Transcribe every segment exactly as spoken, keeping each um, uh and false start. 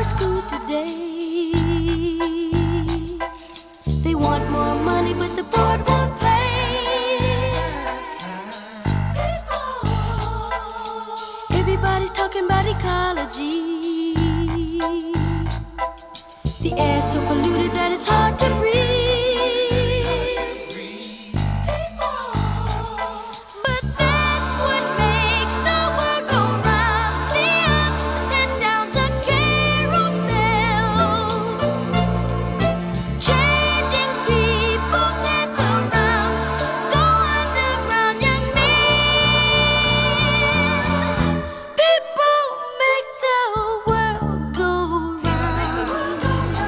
school today. They want more money, but the board won't pay. Everybody's talking about ecology. The air's so polluted that it's hard to breathe. But that's what makes the world go round. The ups and downs, a carousel, changing people's heads around. Go underground, young men. People make the world go round.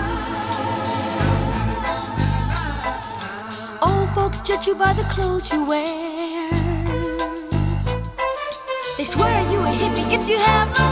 Old folks judge you by the clothes you wear. They swear you a hippie if you have no